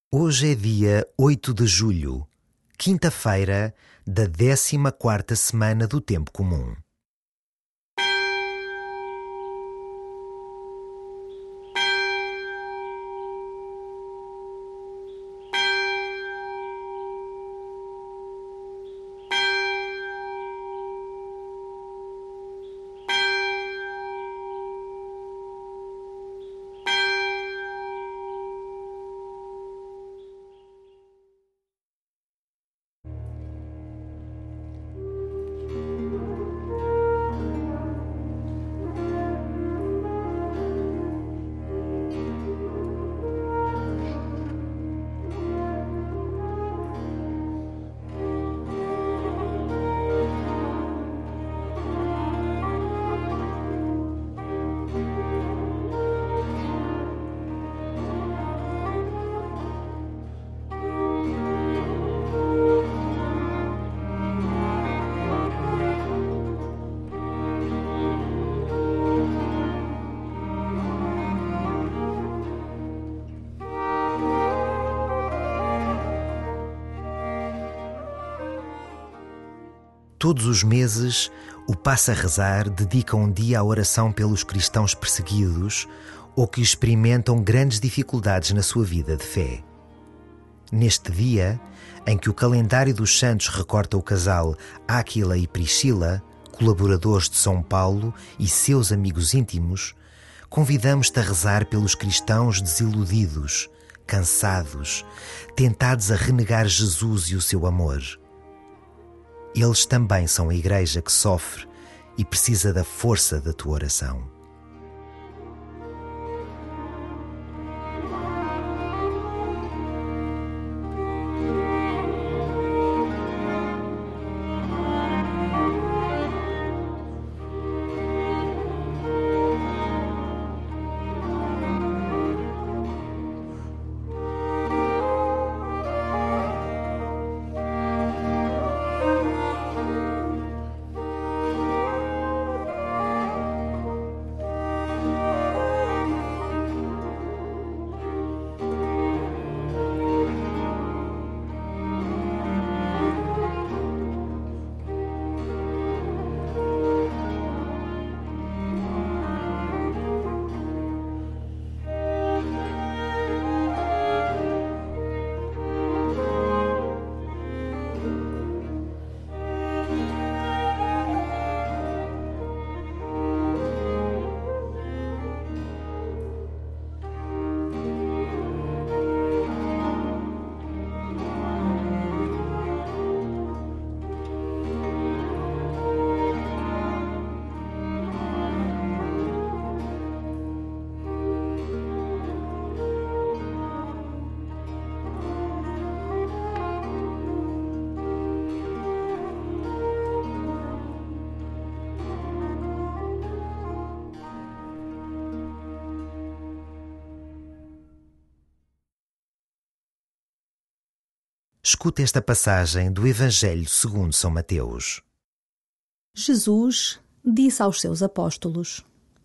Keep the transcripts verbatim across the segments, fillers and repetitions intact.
Hoje é dia oito de julho, quinta-feira da décima quarta semana do Tempo Comum. Todos os meses, o Passa a Rezar dedica um dia à oração pelos cristãos perseguidos ou que experimentam grandes dificuldades na sua vida de fé. Neste dia, em que o calendário dos santos recorta o casal Áquila e Priscila, colaboradores de São Paulo e seus amigos íntimos, convidamos-te a rezar pelos cristãos desiludidos, cansados, tentados a renegar Jesus e o seu amor. Eles também são a igreja que sofre e precisa da força da tua oração. Escuta esta passagem do Evangelho segundo São Mateus. Jesus disse aos seus apóstolos: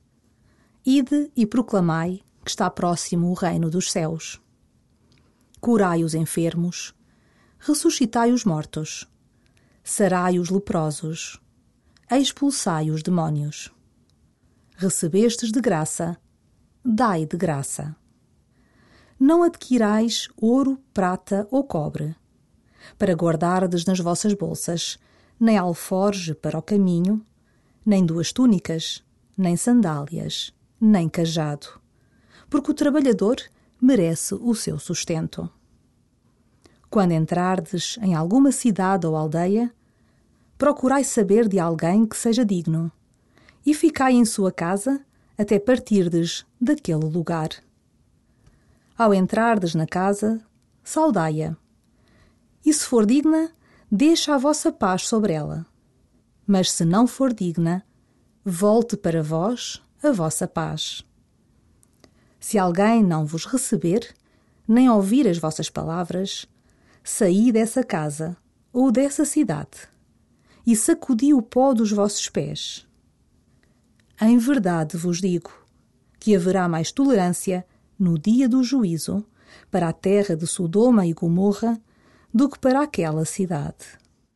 Ide e proclamai que está próximo o reino dos céus. Curai os enfermos, ressuscitai os mortos, sarai os leprosos, expulsai os demónios. Recebestes de graça, dai de graça. Não adquirais ouro, prata ou cobre, para guardardes nas vossas bolsas, nem alforje para o caminho, nem duas túnicas, nem sandálias, nem cajado, porque o trabalhador merece o seu sustento. Quando entrardes em alguma cidade ou aldeia, procurai saber de alguém que seja digno, e ficai em sua casa até partirdes daquele lugar. Ao entrardes na casa, saudai-a. E se for digna, deixa a vossa paz sobre ela. Mas se não for digna, volte para vós a vossa paz. Se alguém não vos receber, nem ouvir as vossas palavras, saí dessa casa ou dessa cidade e sacudi o pó dos vossos pés. Em verdade vos digo que haverá mais tolerância no dia do juízo para a terra de Sodoma e Gomorra do que para aquela cidade.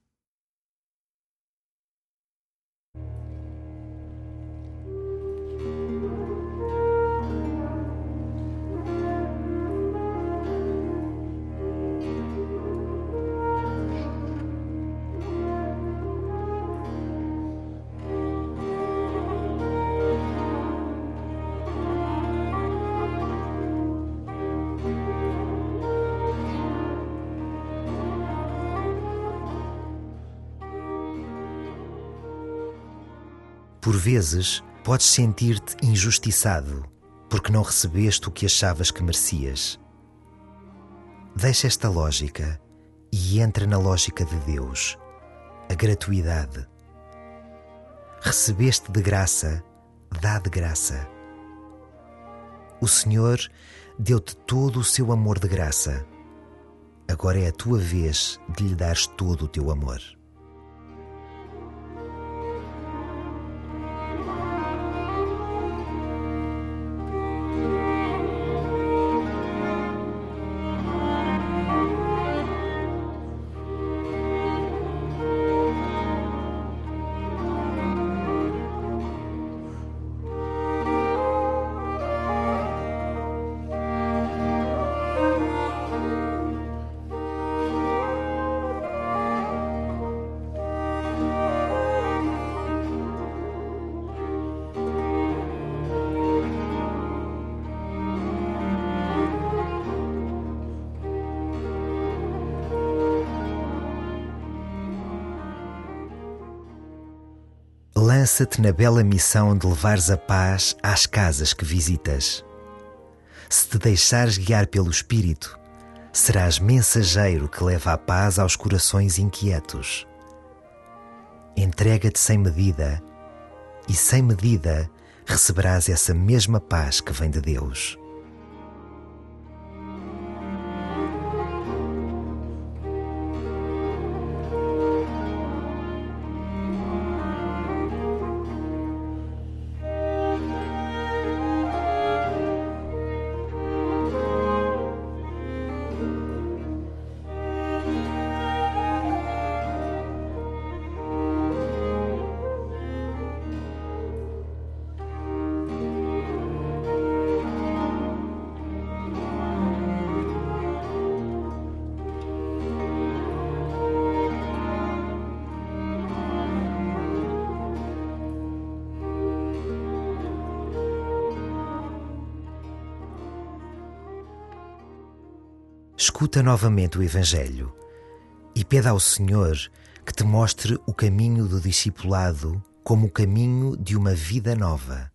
Por vezes, podes sentir-te injustiçado porque não recebeste o que achavas que merecias. Deixa esta lógica e entra na lógica de Deus, a gratuidade. Recebeste de graça, dá de graça. O Senhor deu-te todo o seu amor de graça. Agora é a tua vez de lhe dares todo o teu amor. Lança-te na bela missão de levares a paz às casas que visitas. Se te deixares guiar pelo Espírito, serás mensageiro que leva a paz aos corações inquietos. Entrega-te sem medida e, sem medida, receberás essa mesma paz que vem de Deus. Escuta novamente o Evangelho e pede ao Senhor que te mostre o caminho do discipulado como o caminho de uma vida nova.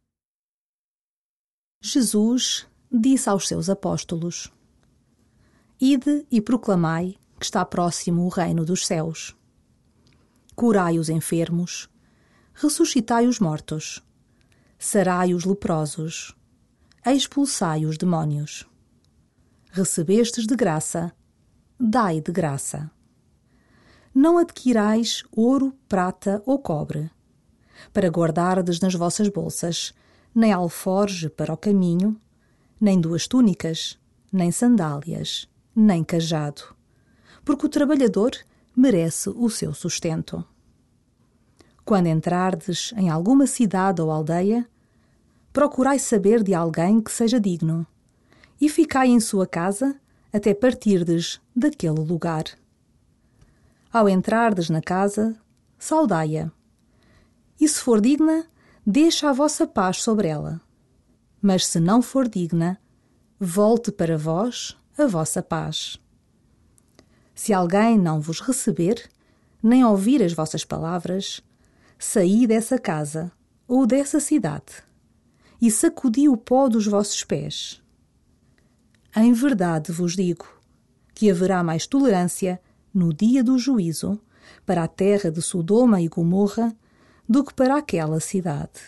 Jesus disse aos seus apóstolos: Ide e proclamai que está próximo o reino dos céus. Curai os enfermos, ressuscitai os mortos, sarai os leprosos, expulsai os demónios. Recebestes de graça, dai de graça. Não adquirais ouro, prata ou cobre, para guardardes nas vossas bolsas, nem alforje para o caminho, nem duas túnicas, nem sandálias, nem cajado, porque o trabalhador merece o seu sustento. Quando entrardes em alguma cidade ou aldeia, procurai saber de alguém que seja digno, e ficai em sua casa até partirdes daquele lugar. Ao entrardes na casa, saudai-a, e se for digna, deixa a vossa paz sobre ela. Mas se não for digna, volte para vós a vossa paz. Se alguém não vos receber, nem ouvir as vossas palavras, saí dessa casa ou dessa cidade, e sacudi o pó dos vossos pés. Em verdade vos digo que haverá mais tolerância no dia do juízo para a terra de Sodoma e Gomorra do que para aquela cidade.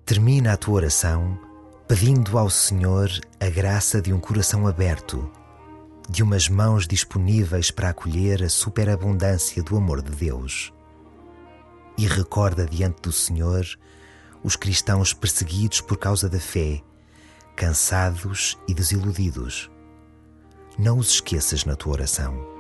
Termina a tua oração pedindo ao Senhor a graça de um coração aberto, de umas mãos disponíveis para acolher a superabundância do amor de Deus. E recorda diante do Senhor os cristãos perseguidos por causa da fé, cansados e desiludidos. Não os esqueças na tua oração.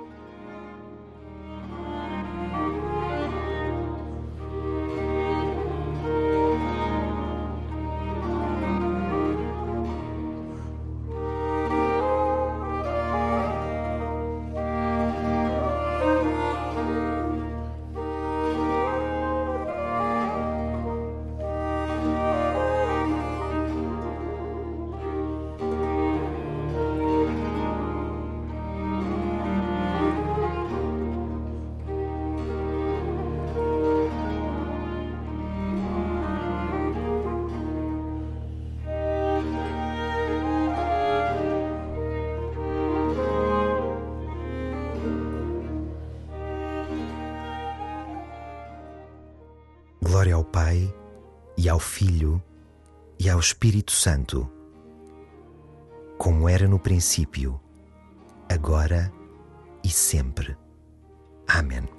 Glória ao Pai, e ao Filho, e ao Espírito Santo, como era no princípio, agora e sempre. Amém.